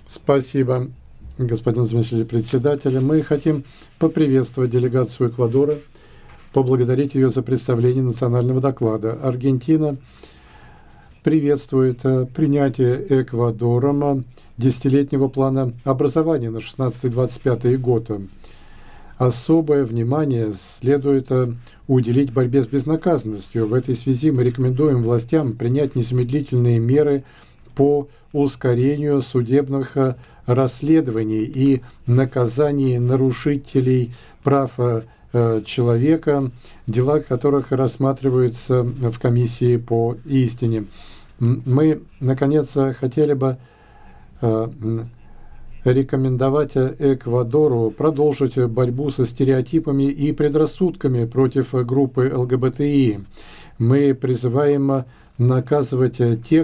Спасибо, господин заместитель председателя. Мы хотим поприветствовать делегацию Эквадора, поблагодарить ее за представление национального доклада. Аргентина приветствует принятие Эквадором десятилетнего плана образования на 16-25 год. Особое внимание следует уделить борьбе с безнаказанностью. В этой связи мы рекомендуем властям принять незамедлительные меры по ускорению судебных расследований и наказании нарушителей прав человека, дела которых рассматриваются в комиссии по истине. Мы, наконец, хотели бы рекомендовать Эквадору продолжить борьбу со стереотипами и предрассудками против группы ЛГБТИ. Мы призываем наказывать тех,